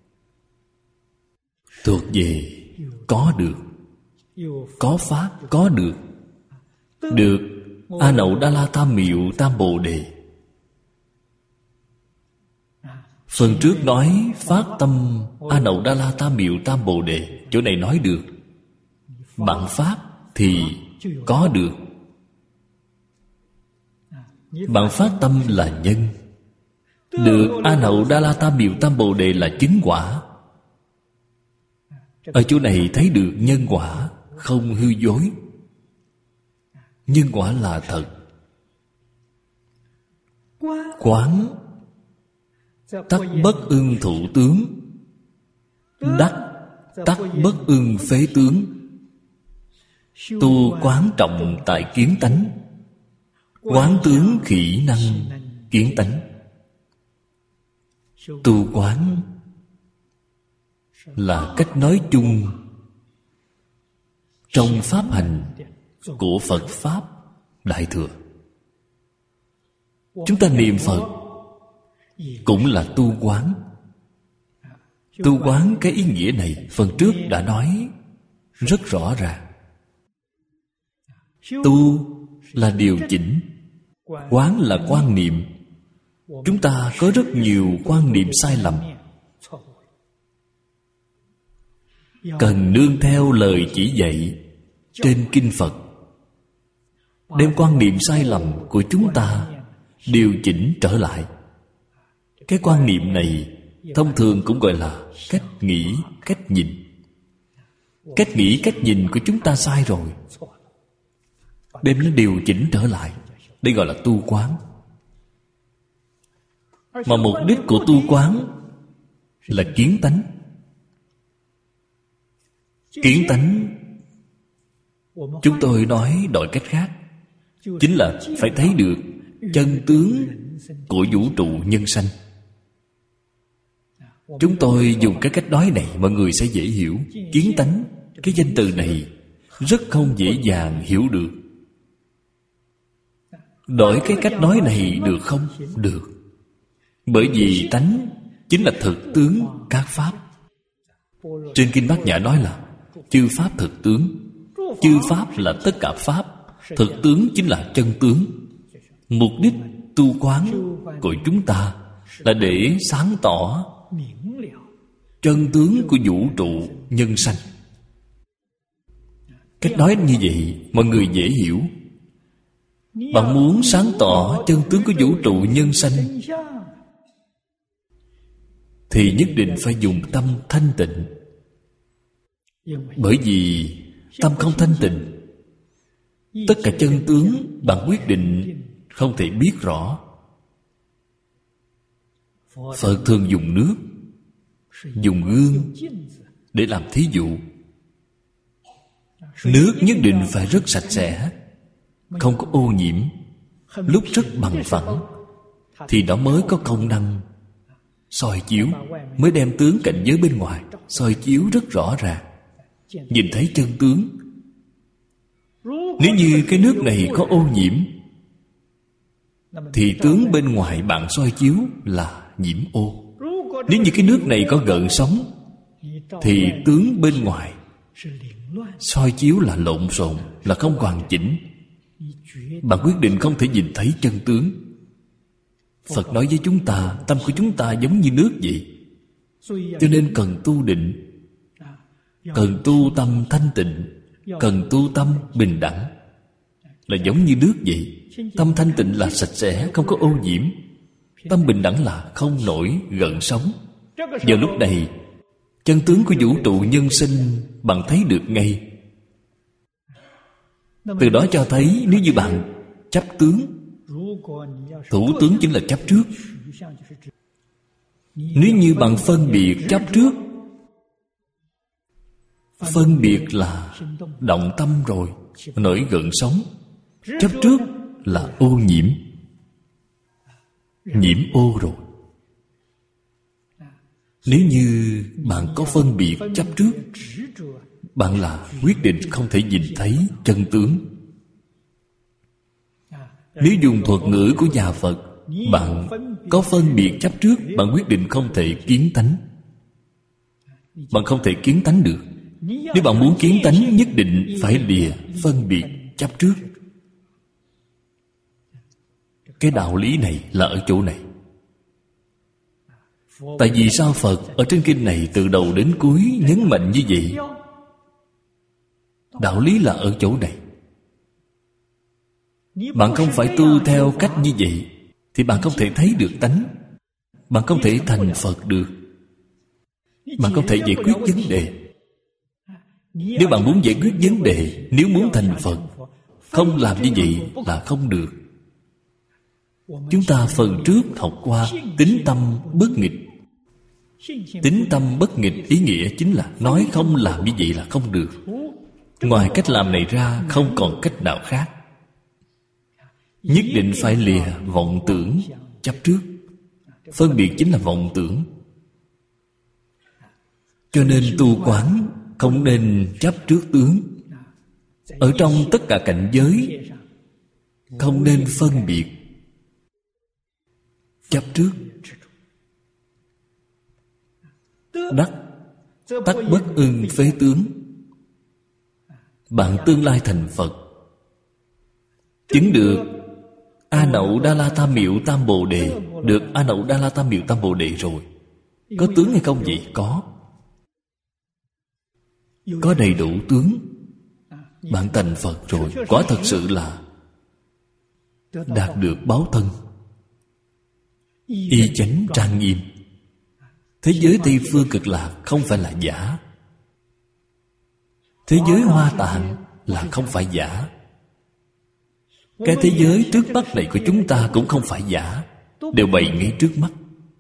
thuộc về có được, có pháp có được. Được A Nậu Đa La Tam Miệu Tam Bồ Đề. Phần trước nói phát tâm A Nậu Đa La Tam Miệu Tam Bồ Đề, chỗ này nói được. Bạn phát thì có được. Bạn phát tâm là nhân. Được A Nậu Đa La Tam Miệu Tam Bồ Đề là chứng quả. Ở chỗ này thấy được nhân quả không hư dối. Nhân quả là thật. Quán tắc bất ưng thụ tướng, đắc tắc bất ưng phế tướng. Tu quán trọng tại kiến tánh, quán tướng khỉ năng kiến tánh. Tu quán là cách nói chung trong pháp hành của Phật Pháp Đại Thừa. Chúng ta niệm Phật cũng là tu quán. Tu quán cái ý nghĩa này phần trước đã nói rất rõ ràng. Tu là điều chỉnh, quán là quan niệm. Chúng ta có rất nhiều quan niệm sai lầm, cần nương theo lời chỉ dạy trên kinh Phật, đem quan niệm sai lầm của chúng ta điều chỉnh trở lại. Cái quan niệm này thông thường cũng gọi là cách nghĩ, cách nhìn. Cách nghĩ, cách nhìn của chúng ta sai rồi. đem nó điều chỉnh trở lại. Đây gọi là tu quán. Mà mục đích của tu quán là kiến tánh. Kiến tánh, chúng tôi nói đổi cách khác, chính là phải thấy được chân tướng của vũ trụ nhân sanh. Chúng tôi dùng cái cách nói này mọi người sẽ dễ hiểu. Kiến tánh, cái danh từ này rất không dễ dàng hiểu được. Đổi cái cách nói này được không? Được. Bởi vì tánh chính là thực tướng các pháp. Trên Kinh Bát Nhã nói là chư pháp thực tướng. Chư pháp là tất cả pháp, thực tướng chính là chân tướng. Mục đích tu quán của chúng ta là để sáng tỏ chân tướng của vũ trụ nhân sanh. Cách nói như vậy mọi người dễ hiểu. Bạn muốn sáng tỏ chân tướng của vũ trụ nhân sanh thì nhất định phải dùng tâm thanh tịnh. Bởi vì tâm không thanh tịnh, tất cả chân tướng bạn quyết định không thể biết rõ. Phật thường dùng nước, dùng gương để làm thí dụ. Nước nhất định phải rất sạch sẽ, không có ô nhiễm, lúc rất bằng phẳng, thì nó mới có công năng soi chiếu, mới đem tướng cảnh giới bên ngoài soi chiếu rất rõ ràng, nhìn thấy chân tướng. Nếu như cái nước này có ô nhiễm thì tướng bên ngoài bạn soi chiếu là nhiễm ô. Nếu như cái nước này có gợn sóng thì tướng bên ngoài soi chiếu là lộn xộn, là không hoàn chỉnh. Bạn quyết định không thể nhìn thấy chân tướng. Phật nói với chúng ta, tâm của chúng ta giống như nước vậy. Cho nên cần tu định, cần tu tâm thanh tịnh, cần tu tâm bình đẳng. Là giống như nước vậy. Tâm thanh tịnh là sạch sẽ, không có ô nhiễm. Tâm bình đẳng là không nổi gợn sóng. Giờ lúc này chân tướng của vũ trụ nhân sinh bạn thấy được ngay. Từ đó cho thấy nếu như bạn chấp tướng, thủ tướng chính là chấp trước. Nếu như bạn phân biệt chấp trước, phân biệt là động tâm rồi, nổi gợn sóng. Chấp trước là ô nhiễm, nhiễm ô rồi. Nếu như bạn có phân biệt chấp trước, bạn là quyết định không thể nhìn thấy chân tướng. Nếu dùng thuật ngữ của nhà Phật, bạn có phân biệt chấp trước, bạn quyết định không thể kiến tánh. Bạn không thể kiến tánh được. Nếu bạn muốn kiến tánh, nhất định phải lìa phân biệt chấp trước. Cái đạo lý này là ở chỗ này. Tại vì sao Phật ở trên kinh này từ đầu đến cuối nhấn mạnh như vậy? Đạo lý là ở chỗ này. Bạn không phải tu theo cách như vậy thì bạn không thể thấy được tánh. Bạn không thể thành Phật được. Bạn không thể giải quyết vấn đề. Nếu bạn muốn giải quyết vấn đề, nếu muốn thành Phật, không làm như vậy là không được. Chúng ta phần trước học qua tín tâm bất nghịch. Tín tâm bất nghịch ý nghĩa chính là nói không làm như vậy là không được. Ngoài cách làm này ra không còn cách nào khác. Nhất định phải lìa vọng tưởng chấp trước. Phân biệt chính là vọng tưởng. Cho nên tu quán không nên chấp trước tướng. Ở trong tất cả cảnh giới không nên phân biệt chấp trước. Đắc tắc bất ưng phế tướng. Bạn tương lai thành Phật, chứng được A Nậu Đa La Tam Miệu Tam Bồ Đề. Được A Nậu Đa La Tam Miệu Tam Bồ Đề rồi. Có tướng hay không vậy? Có. Có đầy đủ tướng. Bạn thành Phật rồi. Quả thật sự là đạt được báo thân, y chánh trang nghiêm. Thế giới Tây Phương Cực Lạc không phải là giả. Thế giới Hoa Tạng là không phải giả. Cái thế giới trước mắt này của chúng ta cũng không phải giả, đều bày ngay trước mắt.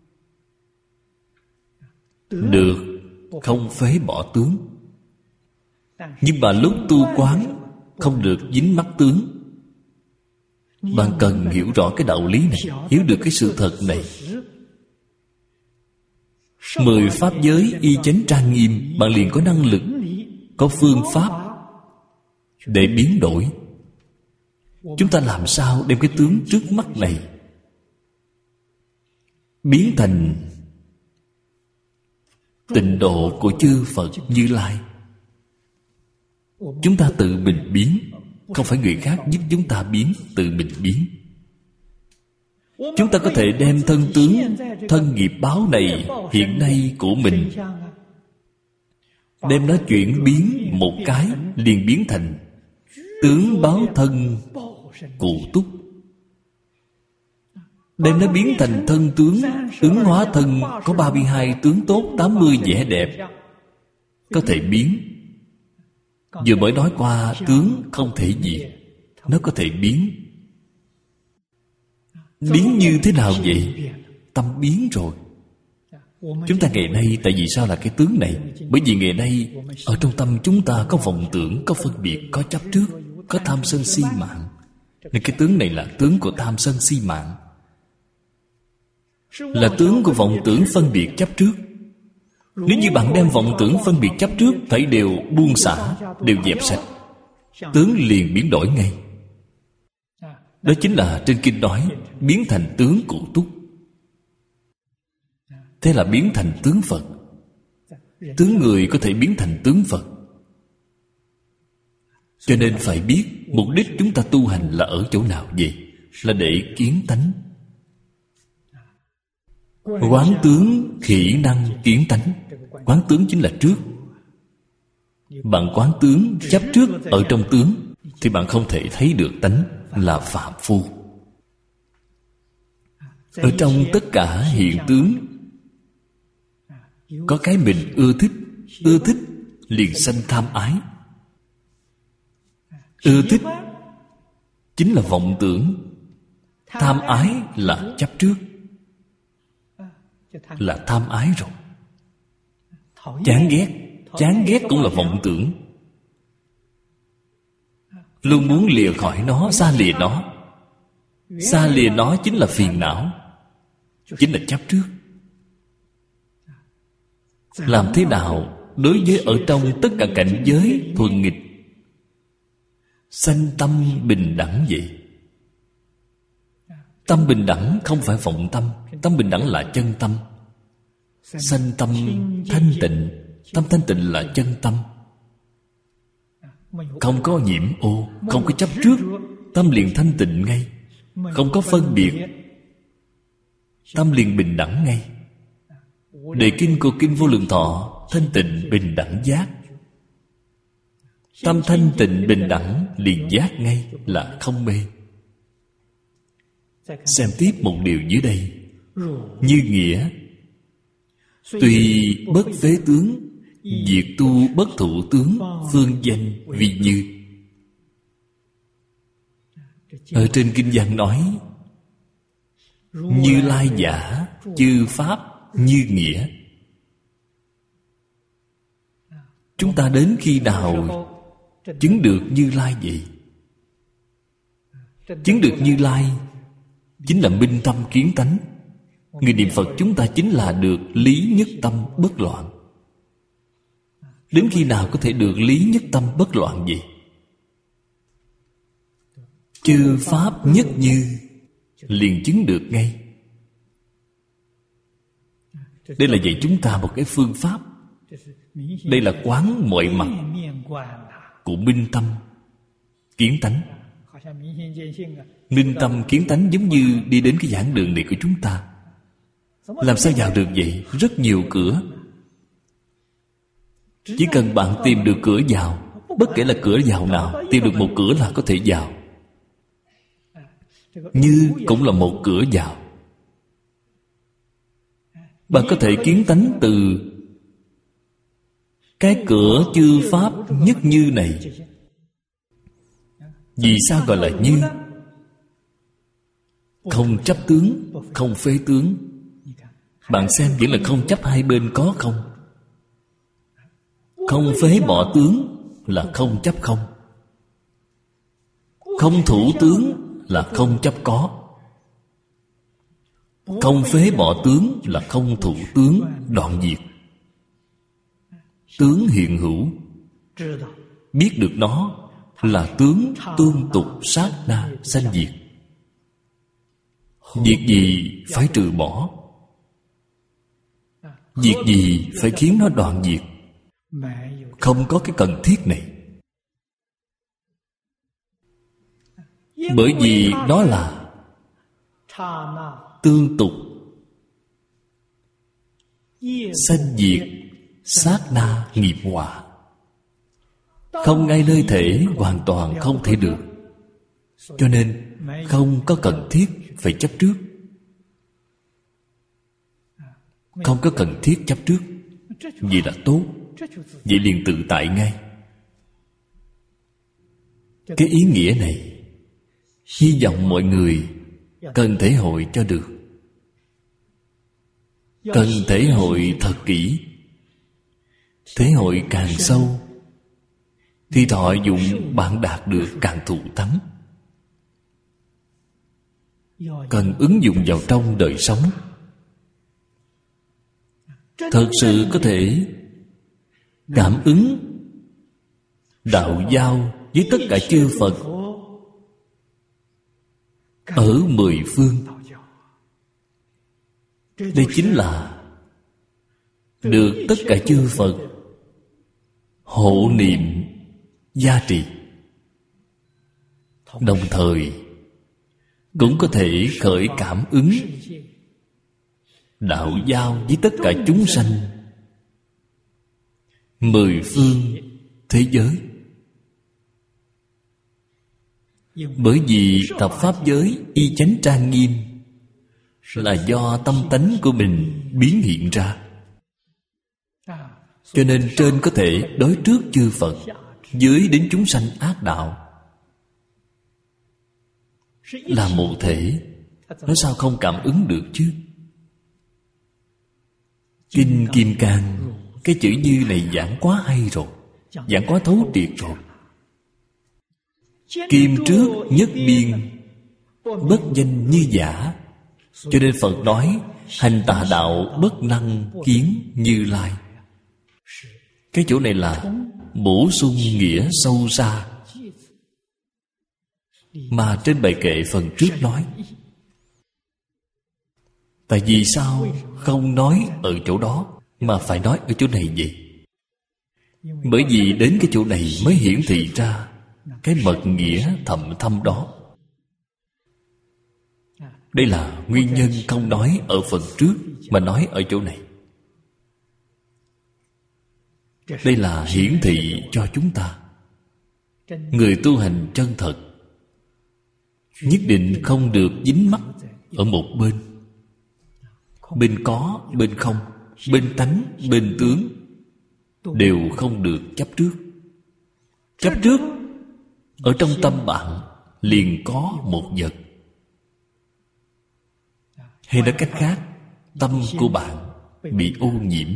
Được, không phế bỏ tướng. Nhưng mà lúc tu quán không được dính mắc tướng. Bạn cần hiểu rõ cái đạo lý này, hiểu được cái sự thật này. 10 pháp giới y chánh trang nghiêm, bạn liền có năng lực, có phương pháp để biến đổi. Chúng ta làm sao đem cái tướng trước mắt này biến thành tịnh độ của chư Phật Như Lai? Chúng ta tự mình biến, không phải người khác giúp chúng ta biến, tự mình biến. Chúng ta có thể đem thân tướng, thân nghiệp báo này hiện nay của mình, đem nó chuyển biến một cái, liền biến thành tướng báo thân cụ túc. Đem nó biến thành thân tướng, ứng hóa thân có 32 tướng tốt, 80 vẻ đẹp. Có thể biến. Vừa mới nói qua tướng không thể diệt, nó có thể biến. Biến như thế nào vậy? Tâm biến rồi. Chúng ta ngày nay tại vì sao là cái tướng này? Bởi vì ngày nay ở trong tâm chúng ta có vọng tưởng, có phân biệt, có chấp trước, có tham sân si mạng. Nên cái tướng này là tướng của tham sân si mạng, là tướng của vọng tưởng phân biệt chấp trước. Nếu như bạn đem vọng tưởng phân biệt chấp trước phải đều buông xả, đều dẹp sạch, tướng liền biến đổi ngay. Đó chính là trên kinh nói biến thành tướng cụ túc. Thế là biến thành tướng Phật. Tướng người có thể biến thành tướng Phật. Cho nên phải biết mục đích chúng ta tu hành là ở chỗ nào vậy? Là để kiến tánh. Quán tướng khỉ năng kiến tánh. Quán tướng chính là trước. Bạn quán tướng chấp trước ở trong tướng thì bạn không thể thấy được tánh, là phạm phu. Ở trong tất cả hiện tướng có cái mình ưa thích. Ưa thích liền sanh tham ái. Ưa thích chính là vọng tưởng. Tham ái là chấp trước, là tham ái rồi. Chán ghét, chán ghét cũng là vọng tưởng. Luôn muốn lìa khỏi nó, xa lìa nó. Xa lìa nó chính là phiền não, chính là chấp trước. Làm thế nào đối với ở trong tất cả cảnh giới thuần nghịch sanh tâm bình đẳng vậy? Tâm bình đẳng không phải vọng tâm. Tâm bình đẳng là chân tâm. Sanh tâm thanh tịnh. Tâm thanh tịnh là chân tâm. Không có nhiễm ô, không có chấp trước, tâm liền thanh tịnh ngay. Không có phân biệt, tâm liền bình đẳng ngay. Đề kinh của Kinh Vô Lượng Thọ: thanh tịnh bình đẳng giác. Tâm thanh tịnh bình đẳng liền giác ngay, là không mê. Xem tiếp một điều dưới đây. Như nghĩa: tùy bất phế tướng, diệt tu bất thụ tướng, phương danh vi như. Ở trên kinh văn nói Như Lai giả, chư pháp như nghĩa. Chúng ta đến khi nào chứng được Như Lai vậy? Chứng được Như Lai chính là minh tâm kiến tánh. Người niệm Phật chúng ta chính là được lý nhất tâm bất loạn. Đến khi nào có thể được lý nhất tâm bất loạn vậy? Chư pháp nhất như liền chứng được ngay. Đây là dạy chúng ta một cái phương pháp. Đây là quán mọi mặt của minh tâm kiến tánh. Minh tâm kiến tánh giống như đi đến cái giảng đường này của chúng ta. Làm sao vào được vậy? Rất nhiều cửa. Chỉ cần bạn tìm được cửa vào, bất kể là cửa vào nào, tìm được một cửa là có thể vào. Như cũng là một cửa vào. Bạn có thể kiến tánh từ cái cửa chư pháp nhất như này. Vì sao gọi là như? Không chấp tướng, không phế tướng. Bạn xem vẫn là không chấp hai bên có không. Không phế bỏ tướng là không chấp không. Không thủ tướng là không chấp có. Không phế bỏ tướng là không thủ tướng, đoạn diệt. Tướng hiện hữu, biết được nó là tướng tương tục sát na sanh diệt. Việc gì phải trừ bỏ, việc gì phải khiến nó đoạn diệt. Không có cái cần thiết này. Bởi vì nó là tương tục sanh diệt sát na nghiệp họa. Không ngay nơi thể hoàn toàn không thể được. Cho nên không có cần thiết phải chấp trước. Không có cần thiết chấp trước. Vậy là tốt. Vậy liền tự tại ngay. Cái ý nghĩa này hy vọng mọi người cần thể hội cho được. Cần thể hội thật kỹ. Thể hội càng sâu thì thọ dụng bạn đạt được càng thù thắng. Cần ứng dụng vào trong đời sống. Thật sự có thể cảm ứng đạo giao với tất cả chư Phật ở mười phương. Đây chính là được tất cả chư Phật hộ niệm gia trì. Đồng thời cũng có thể khởi cảm ứng đạo giao với tất cả chúng sanh mười phương thế giới. Bởi vì thập pháp giới y chánh trang nghiêm là do tâm tánh của mình biến hiện ra. Cho nên trên có thể đối trước chư Phật, dưới đến chúng sanh ác đạo. Là một thể, nó sao không cảm ứng được chứ? Kinh Kim Cang, cái chữ như này giảng quá hay rồi, giảng quá thấu triệt rồi. Kim trước nhất biên, bất danh như giả. Cho nên Phật nói hành tà đạo bất năng kiến Như Lai. Cái chỗ này là bổ sung nghĩa sâu xa mà trên bài kệ phần trước nói. Tại vì sao không nói ở chỗ đó mà phải nói ở chỗ này vậy? Bởi vì đến cái chỗ này mới hiển thị ra cái mật nghĩa thậm thâm đó. Đây là nguyên nhân không nói ở phần trước mà nói ở chỗ này. Đây là hiển thị cho chúng ta, người tu hành chân thật nhất định không được dính mắc ở một bên. Bên có, bên không, bên tánh, bên tướng đều không được chấp trước. Chấp trước ở trong tâm bạn liền có một vật. Hay nói cách khác, tâm của bạn bị ô nhiễm.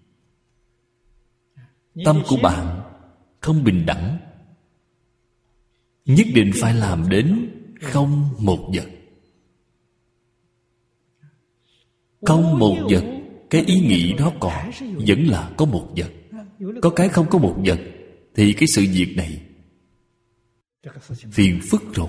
Tâm của bạn không bình đẳng. Nhất định phải làm đến không một vật. Không một vật, cái ý nghĩ đó còn vẫn là có một vật. Có cái không có một vật thì cái sự việc này phiền phức rồi.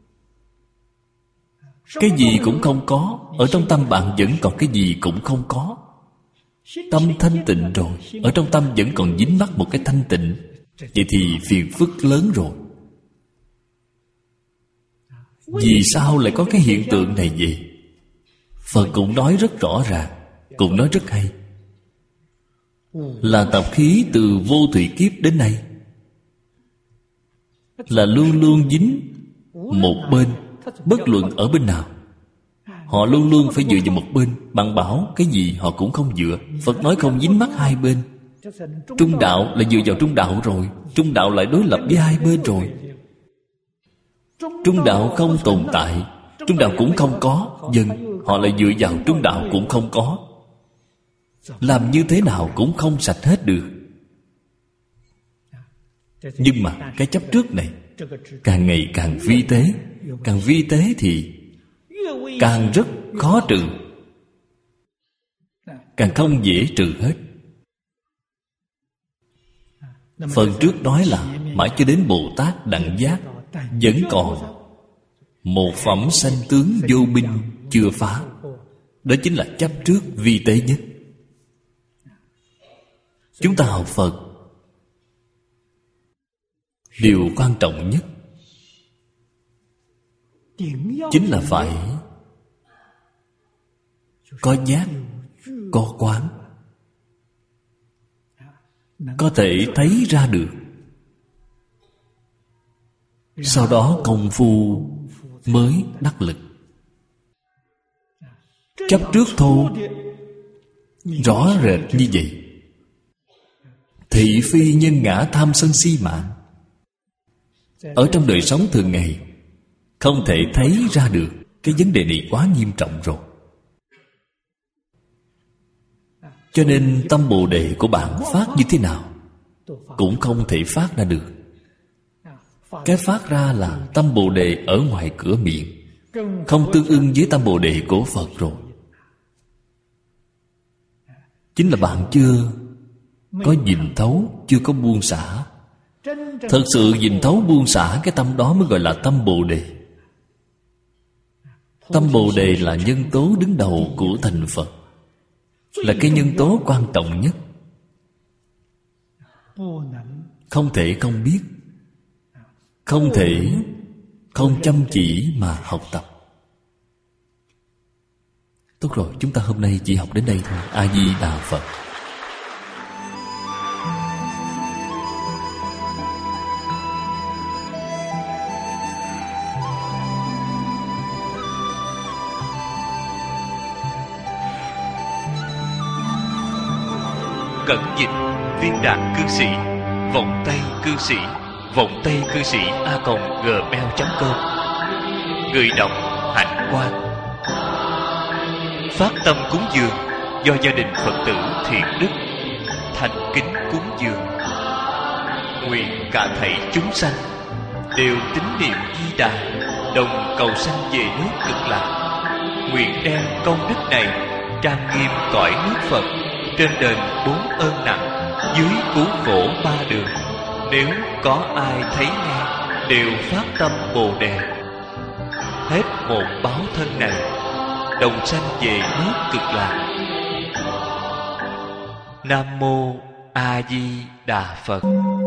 Cái gì cũng không có, ở trong tâm bạn vẫn còn cái gì cũng không có. Tâm thanh tịnh rồi, ở trong tâm vẫn còn dính mắc một cái thanh tịnh. Vậy thì phiền phức lớn rồi. Vì sao lại có cái hiện tượng này vậy? Phật cũng nói rất rõ ràng, cũng nói rất hay. Là tập khí từ vô thủy kiếp đến nay, là luôn luôn dính một bên. Bất luận ở bên nào, họ luôn luôn phải dựa vào một bên. Bạn bảo cái gì họ cũng không dựa. Phật nói không dính mắc hai bên. Trung đạo là dựa vào trung đạo rồi. Trung đạo lại đối lập với hai bên rồi. Trung đạo không tồn tại. Trung đạo cũng không có. Dân họ lại dựa vào trung đạo cũng không có. Làm như thế nào cũng không sạch hết được. Nhưng mà cái chấp trước này càng ngày càng vi tế. Càng vi tế thì càng rất khó trừ, càng không dễ trừ hết. Phần trước nói là mãi cho đến Bồ Tát Đẳng Giác vẫn còn một phẩm sanh tướng vô minh chưa phá. Đó chính là chấp trước vi tế nhất. Chúng ta học Phật, điều quan trọng nhất chính là phải có giác, có quán, có thể thấy ra được. Sau đó công phu mới đắc lực. Chấp trước thô rõ rệt như vậy, thị phi nhân ngã tham sân si mạng, ở trong đời sống thường ngày không thể thấy ra được. Cái vấn đề này quá nghiêm trọng rồi. Cho nên tâm Bồ Đề của bạn phát như thế nào cũng không thể phát ra được. Cái phát ra là tâm Bồ Đề ở ngoài cửa miệng, không tương ưng với tâm Bồ Đề của Phật rồi. Chính là bạn chưa có nhìn thấu, chưa có buông xả. Thật sự nhìn thấu buông xả cái tâm đó mới gọi là tâm Bồ Đề. Tâm Bồ Đề là nhân tố đứng đầu của thành Phật, là cái nhân tố quan trọng nhất. Không thể không biết, không thể không chăm chỉ mà học tập. Tốt rồi, chúng ta hôm nay chỉ học đến đây thôi. A Di Đà Phật. Cẩn dịch Viên Đạn Cư Sĩ, Vọng Tây Cư Sĩ, Vọng Tây Cư Sĩ @gmail.com. Người đọc Hạnh Quang. Phát tâm cúng dường do gia đình Phật tử Thiện Đức thành kính cúng dường. Nguyện cả thảy chúng sanh đều tín niệm Di Đà, đồng cầu sanh về nước Cực Lạc. Nguyện đem công đức này trang nghiêm cõi nước Phật, trên đền 4 ơn nặng, dưới cứu khổ 3 đường. Nếu có ai thấy nghe đều phát tâm Bồ Đề, hết một báo thân này đồng sanh về nước Cực Lạc. Nam Mô A Di Đà Phật.